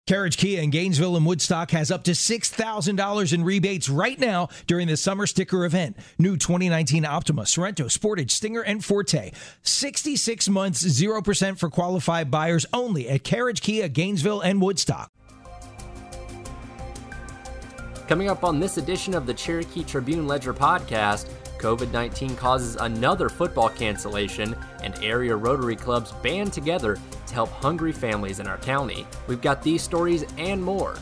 Carriage Kia in Gainesville and Woodstock has up to $6,000 in rebates right now during the summer sticker event. New 2019 Optima, Sorento, Sportage, Stinger, and Forte. 66 months, 0% for qualified buyers only at Carriage Kia, Gainesville and Woodstock. Coming up on this edition of the Cherokee Tribune-Ledger podcast, COVID-19 causes another football cancellation, and area Rotary clubs band together to help hungry families in our county. We've got these stories and more.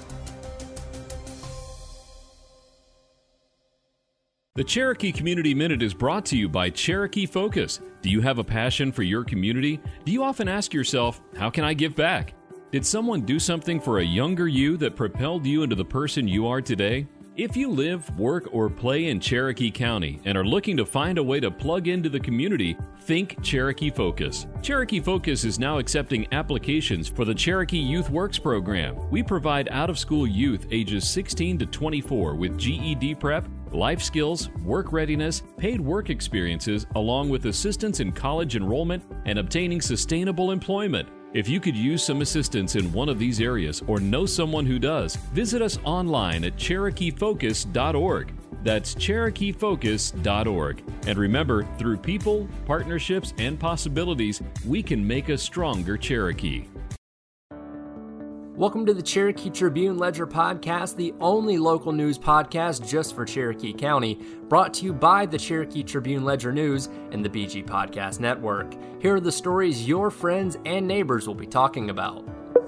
The Cherokee Community Minute is brought to you by Cherokee Focus. Do you have a passion for your community? Do you often ask yourself, how can I give back? Did someone do something for a younger you that propelled you into the person you are today? If you live, work, or play in Cherokee County and are looking to find a way to plug into the community, think Cherokee Focus. Cherokee Focus is now accepting applications for the Cherokee Youth Works program. We provide out-of-school youth ages 16 to 24 with GED prep, life skills, work readiness, paid work experiences, along with assistance in college enrollment and obtaining sustainable employment. If you could use some assistance in one of these areas or know someone who does, visit us online at CherokeeFocus.org. That's CherokeeFocus.org. And remember, through people, partnerships, and possibilities, we can make a stronger Cherokee. Welcome to the Cherokee Tribune-Ledger podcast, the only local news podcast just for Cherokee County, brought to you by the Cherokee Tribune-Ledger News and the BG Podcast Network. Here are the stories your friends and neighbors will be talking about.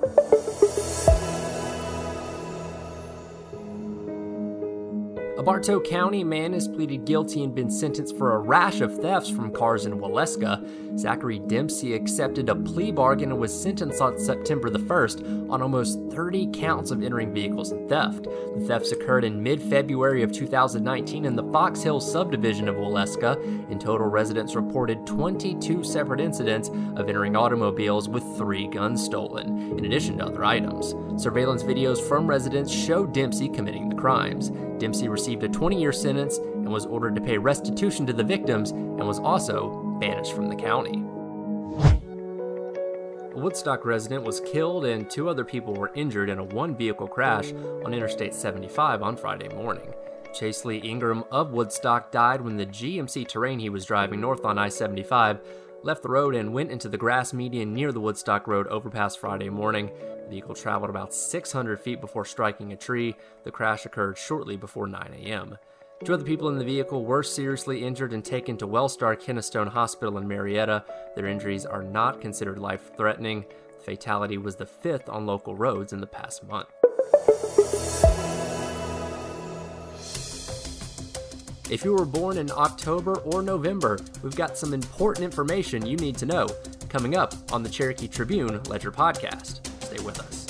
A Bartow County man has pleaded guilty and been sentenced for a rash of thefts from cars in Waleska. Zachary Dempsey accepted a plea bargain and was sentenced on September the 1st on almost 30 counts of entering vehicles and theft. The thefts occurred in mid-February of 2019 in the Fox Hill subdivision of Waleska. In total, residents reported 22 separate incidents of entering automobiles with 3 guns stolen, in addition to other items. Surveillance videos from residents show Dempsey committing the crimes. Dempsey received a 20-year sentence and was ordered to pay restitution to the victims and was also banished from the county. A Woodstock resident was killed and 2 other people were injured in a one-vehicle crash on Interstate 75 on Friday morning. Chase Lee Ingram of Woodstock died when the GMC Terrain he was driving north on I-75 left the road and went into the grass median near the Woodstock Road overpass Friday morning. The vehicle traveled about 600 feet before striking a tree. The crash occurred shortly before 9 a.m. 2 other people in the vehicle were seriously injured and taken to Wellstar Kennestone Hospital in Marietta. Their injuries are not considered life-threatening. The fatality was the 5th on local roads in the past month. If you were born in October or November, we've got some important information you need to know coming up on the Cherokee Tribune-Ledger podcast. Stay with us.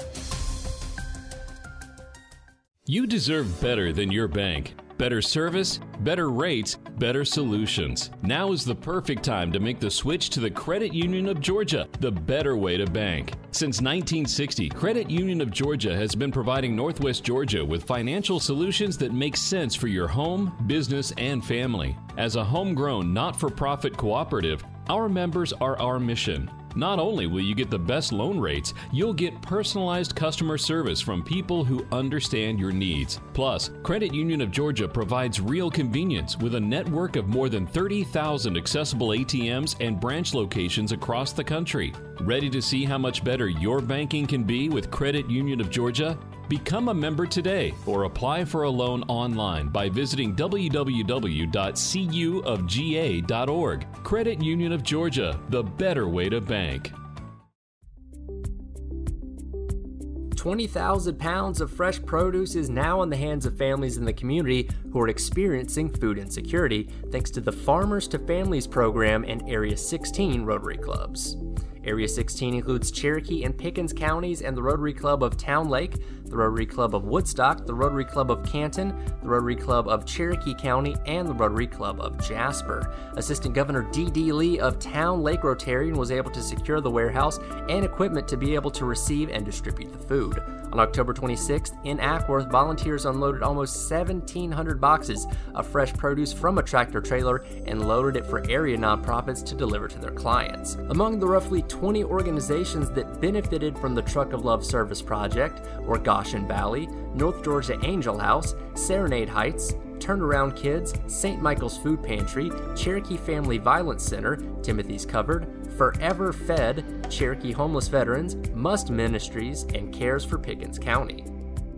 You deserve better than your bank. Better service, better rates, better solutions. Now is the perfect time to make the switch to the Credit Union of Georgia, the better way to bank. Since 1960, Credit Union of Georgia has been providing Northwest Georgia with financial solutions that make sense for your home, business, and family. As a homegrown, not-for-profit cooperative, our members are our mission. Not only will you get the best loan rates, you'll get personalized customer service from people who understand your needs. Plus, Credit Union of Georgia provides real convenience with a network of more than 30,000 accessible ATMs and branch locations across the country. Ready to see how much better your banking can be with Credit Union of Georgia? Become a member today or apply for a loan online by visiting www.cuofga.org. Credit Union of Georgia, the better way to bank. 20,000 pounds of fresh produce is now in the hands of families in the community who are experiencing food insecurity thanks to the Farmers to Families program and Area 16 Rotary Clubs. Area 16 includes Cherokee and Pickens counties and the Rotary Club of Town Lake, the Rotary Club of Woodstock, the Rotary Club of Canton, the Rotary Club of Cherokee County, and the Rotary Club of Jasper. Assistant Governor D.D. Lee of Town Lake Rotarian was able to secure the warehouse and equipment to be able to receive and distribute the food. On October 26th, in Ackworth, volunteers unloaded almost 1,700 boxes of fresh produce from a tractor trailer and loaded it for area nonprofits to deliver to their clients. Among the roughly 20 organizations that benefited from the Truck of Love Service Project were Goshen Valley, North Georgia Angel House, Serenade Heights, Turnaround Kids, St. Michael's Food Pantry, Cherokee Family Violence Center, Timothy's Covered, Forever Fed, Cherokee Homeless Veterans, Must Ministries, and Cares for Pickens County.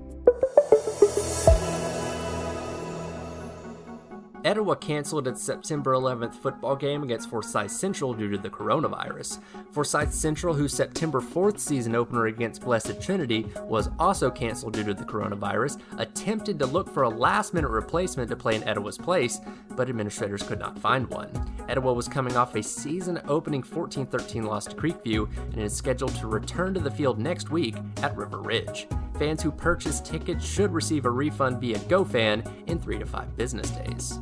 Etowah canceled its September 11th football game against Forsyth Central due to the coronavirus. Forsyth Central, whose September 4th season opener against Blessed Trinity was also canceled due to the coronavirus, attempted to look for a last-minute replacement to play in Etowah's place, but administrators could not find one. Etowah was coming off a season-opening 14-13 loss to Creekview and is scheduled to return to the field next week at River Ridge. Fans who purchase tickets should receive a refund via GoFan in 3 to 5 business days.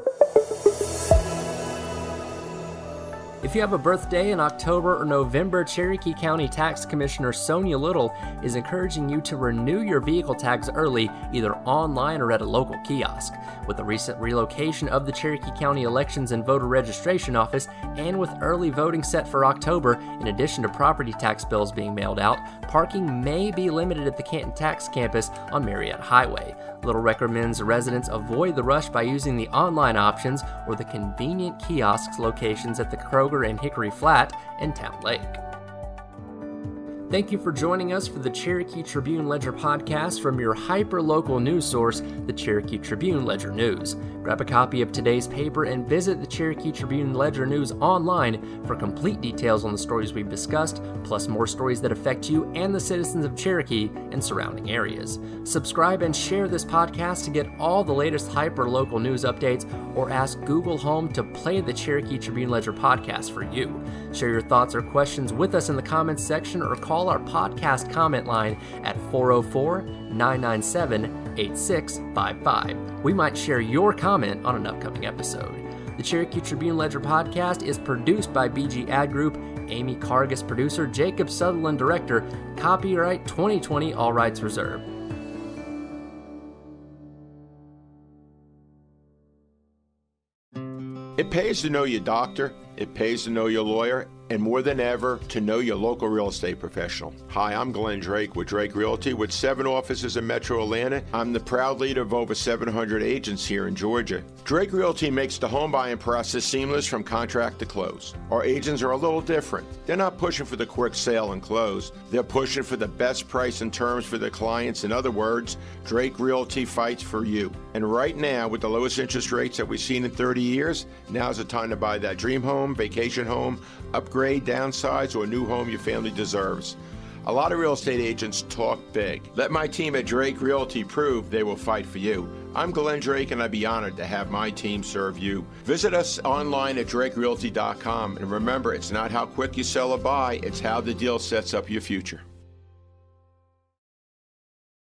If you have a birthday in October or November, Cherokee County Tax Commissioner Sonia Little is encouraging you to renew your vehicle tags early, either online or at a local kiosk. With the recent relocation of the Cherokee County Elections and Voter Registration Office, and with early voting set for October, in addition to property tax bills being mailed out, parking may be limited at the Canton Tax Campus on Marietta Highway. Little recommends residents avoid the rush by using the online options or the convenient kiosks locations at the Kroger and Hickory Flat and Town Lake. Thank you for joining us for the Cherokee Tribune Ledger podcast from your hyper-local news source, the Cherokee Tribune Ledger News. Grab a copy of today's paper and visit the Cherokee Tribune Ledger News online for complete details on the stories we've discussed, plus more stories that affect you and the citizens of Cherokee and surrounding areas. Subscribe and share this podcast to get all the latest hyper-local news updates, or ask Google Home to play the Cherokee Tribune Ledger podcast for you. Share your thoughts or questions with us in the comments section, or call our podcast comment line at 404-997-8655. We might share your comment on an upcoming episode. The Cherokee Tribune Ledger podcast is produced by BG Ad Group, Amy Cargus producer, Jacob Sutherland director, copyright 2020, all rights reserved. It pays to know your doctor, it pays to know your lawyer, and more than ever, to know your local real estate professional. Hi, I'm Glenn Drake with Drake Realty. With 7 offices in Metro Atlanta, I'm the proud leader of over 700 agents here in Georgia. Drake Realty makes the home buying process seamless from contract to close. Our agents are a little different. They're not pushing for the quick sale and close. They're pushing for the best price and terms for their clients. In other words, Drake Realty fights for you. And right now, with the lowest interest rates that we've seen in 30 years, now's the time to buy that dream home, vacation home, upgrade, downsize, or new home your family deserves. A lot of real estate agents talk big. Let my team at Drake Realty prove they will fight for you. I'm Glenn Drake, and I'd be honored to have my team serve you. Visit us online at drakerealty.com, and remember, it's not how quick you sell or buy, it's how the deal sets up your future.